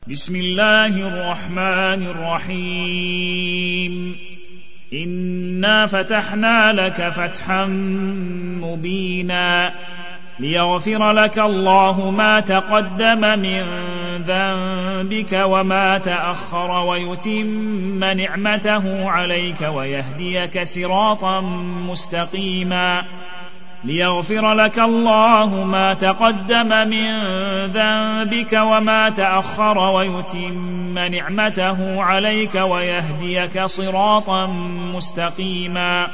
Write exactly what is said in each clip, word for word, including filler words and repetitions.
بسم الله الرحمن الرحيم إنا فتحنا لك فتحا مبينا ليغفر لك الله ما تقدم من ذنبك وما تأخر ويتم نعمته عليك ويهديك صراطا مستقيما ليغفر لك الله ما تقدم من ذنبك وما تأخر ويتم نعمته عليك ويهديك صراطا مستقيما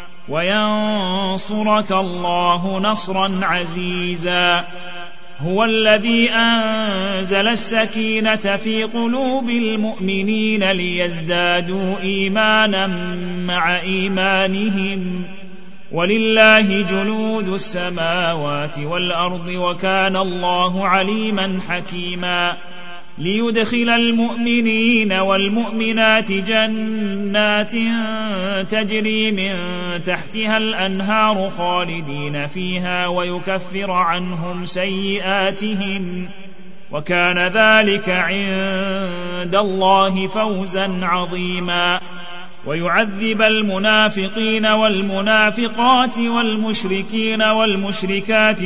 وينصرك الله نصرا عزيزا هو الذي أنزل السكينة في قلوب المؤمنين ليزدادوا إيمانا مع إيمانهم ولله جنود السماوات والأرض وكان الله عليما حكيما ليدخل المؤمنين والمؤمنات جنات تجري من تحتها الأنهار خالدين فيها ويكفر عنهم سيئاتهم وكان ذلك عند الله فوزا عظيما ويعذب المنافقين والمنافقات والمشركين والمشركات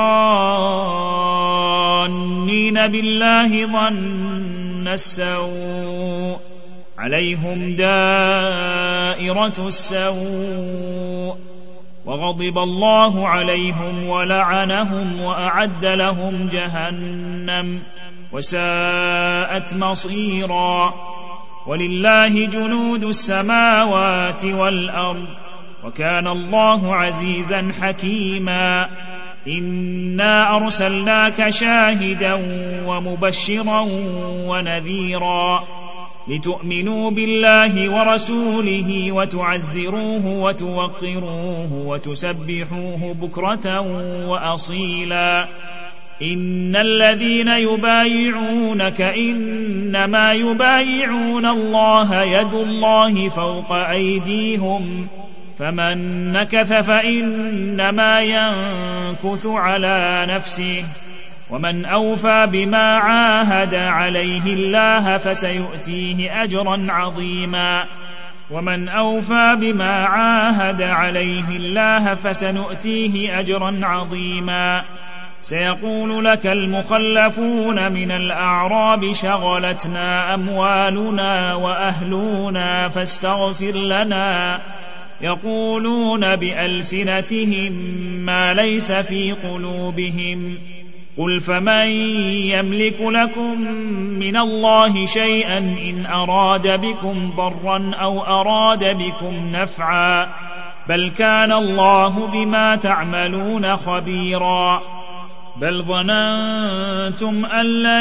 الظانين بالله ظن السوء عليهم دائرة السوء وغضب الله عليهم ولعنهم وأعد لهم جهنم وساءت مصيرا ولله جنود السماوات والأرض وكان الله عزيزا حكيما إنا أرسلناك شاهدا ومبشرا ونذيرا لتؤمنوا بالله ورسوله وتعزروه وتوقروه وتسبحوه بكرة وأصيلا إن الذين يبايعونك إنما يبايعون الله يد الله فوق أيديهم فمن نكث فإنما ينكث على نفسه ومن أوفى بما عاهد عليه الله فسيؤتيه أجرا عظيما ومن أوفى بما عاهد عليه الله فسنؤتيه أجرا عظيما سيقول لك المخلفون من الأعراب شغلتنا أموالنا وأهلنا فاستغفر لنا يقولون بألسنتهم ما ليس في قلوبهم قل فمن يملك لكم من الله شيئا إن أراد بكم ضرا أو أراد بكم نفعا بل كان الله بما تعملون خبيرا بل ظننتم أن لن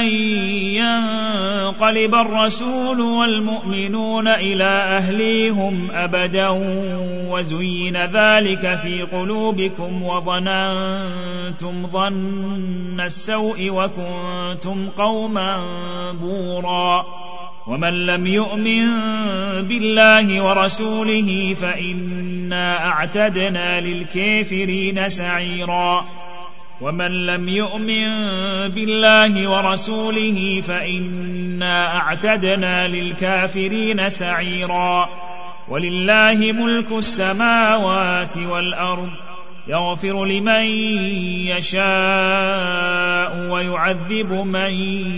ينقلب الرسول والمؤمنون إلى أهليهم أبدا وزين ذلك في قلوبكم وظننتم ظن السوء وكنتم قوما بورا ومن لم يؤمن بالله ورسوله فإنا أعتدنا للكافرين سعيرا ومن لم يؤمن بالله ورسوله فإنا أعتدنا للكافرين سعيرا ولله ملك السماوات والأرض يغفر لمن يشاء ويعذب من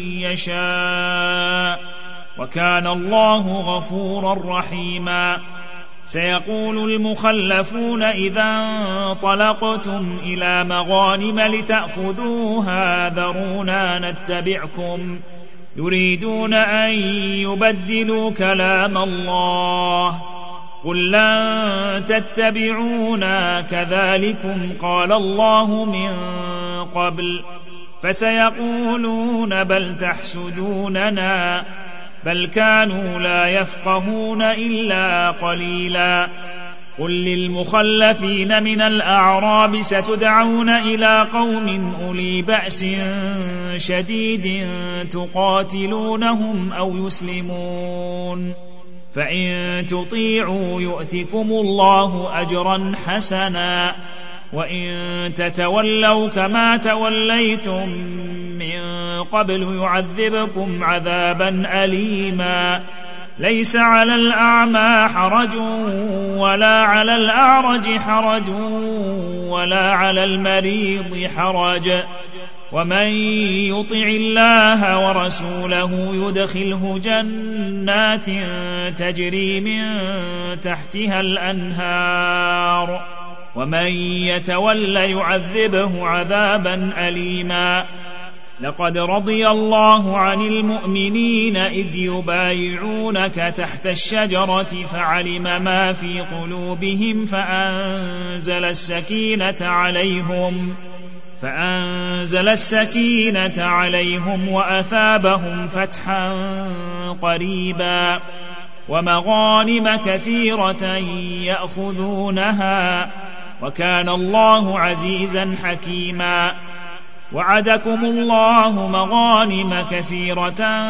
يشاء وكان الله غفورا رحيما سيقول المخلفون إذا انطلقتم إلى مغانم لتأخذوها ذرونا نتبعكم يريدون أن يبدلوا كلام الله قل لن تتبعونا كذلكم قال الله من قبل فسيقولون بل تحسدوننا بل كانوا لا يفقهون إلا قليلا قل للمخلفين من الأعراب ستدعون إلى قوم أولي بأس شديد تقاتلونهم أو يسلمون فإن تطيعوا يؤتكم الله أجرا حسنا وإن تتولوا كما توليتم من قبل يعذبكم عذابا أليما ليس على الأعمى حرج ولا على الأعرج حرج ولا على المريض حرج ومن يطع الله ورسوله يدخله جنات تجري من تحتها الأنهار ومن يتول يعذبه عذابا أليما لقد رضي الله عن المؤمنين إذ يبايعونك تحت الشجرة فعلم ما في قلوبهم فأنزل السكينة عليهم فأنزل السكينة عليهم وأثابهم فتحا قريبا ومغانم كثيرة يأخذونها وكان الله عزيزا حكيما وعدكم الله مغانم كثيرة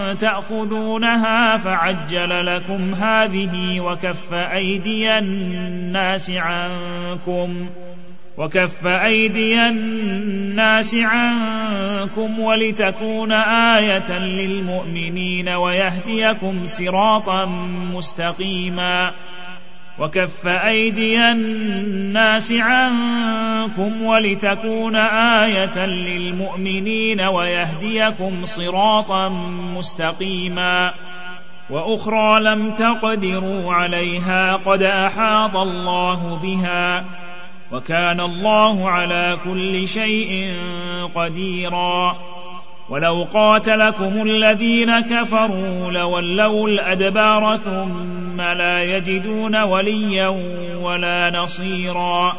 تأخذونها فعجل لكم هذه وكف أيدي الناس عنكم وكف أيدي الناس عنكم ولتكون آية للمؤمنين ويهديكم صراطا مستقيما وكف أيدي الناس عنكم ولتكون آية للمؤمنين ويهديكم صراطا مستقيما وأخرى لم تقدروا عليها قد أحاط الله بها وكان الله على كل شيء قديرا ولو قاتلكم الذين كفروا لولوا الأدبار ثم لا يجدون وليا ولا نصيرا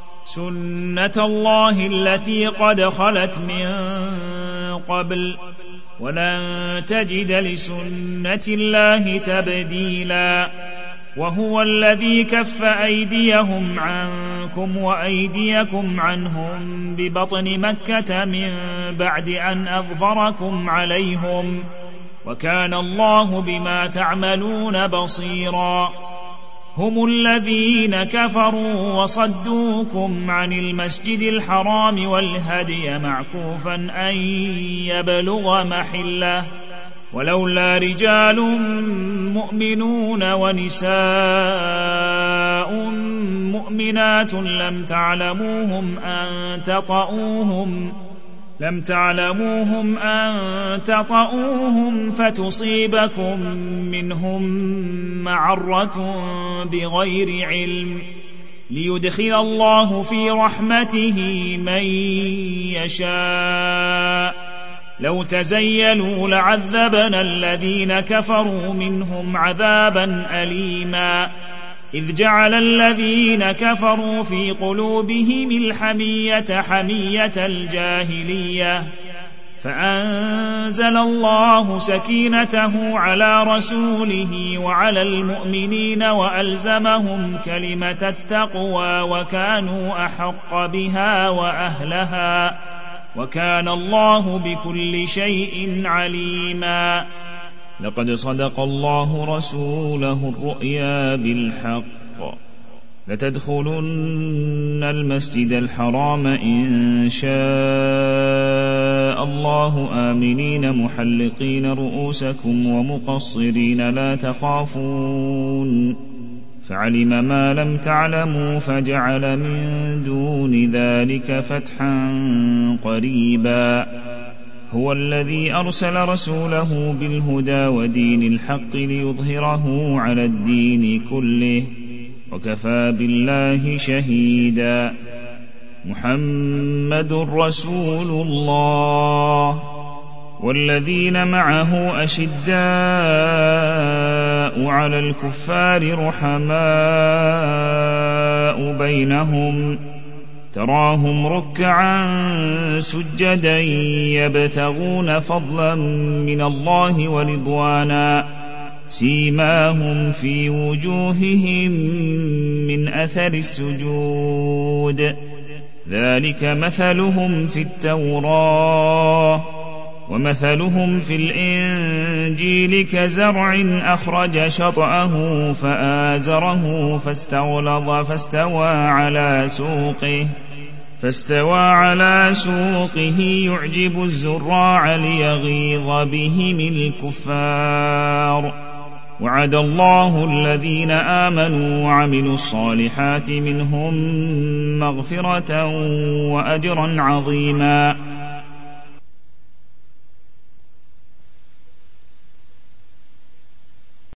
سنة الله التي قد خلت من قبل ولن تجد لسنة الله تبديلا وهو الذي كف أيديهم عنكم وأيديكم عنهم ببطن مكة من بعد أن أظفركم عليهم وكان الله بما تعملون بصيرا هم الذين كفروا وصدوكم عن المسجد الحرام والهدي معكوفا أن يبلغ محله ولولا رجال مؤمنون ونساء مؤمنات لم تعلموهم أن تطؤوهم لم تعلموهم أن تطؤوهم فتصيبكم منهم معرة بغير علم ليدخل الله في رحمته من يشاء لو تزيلوا لعذبنا الذين كفروا منهم عذابا أليما إذ جعل الذين كفروا في قلوبهم الحمية حمية الجاهلية فأنزل الله سكينته على رسوله وعلى المؤمنين وألزمهم كلمة التقوى وكانوا أحق بها وأهلها وكان الله بكل شيء عليما لقد صدق الله رسوله الرؤيا بالحق لتدخلن المسجد الحرام إن شاء الله آمنين محلقين رؤوسكم ومقصرين لا تخافون فعلم ما لم تعلموا فجعل من دون ذلك فتحا قريبا هو الذي أرسل رسوله بالهدى ودين الحق ليظهره على الدين كله وكفى بالله شهيدا محمد رسول الله والذين معه أشداء على الكفار رحماء بينهم تراهم ركعا سجدا يبتغون فضلا من الله ورضوانا سيماهم في وجوههم من أثر السجود ذلك مثلهم في التوراة ومثلهم في الإنجيل كزرع أخرج شطأه فآزره فاستغلظ فاستوى على سوقه فاستوى على سوقه يعجب الزراع ليغيظ بهم الكفار. وعد الله الذين آمنوا وعملوا الصالحات منهم مغفرة وأجرا عظيما.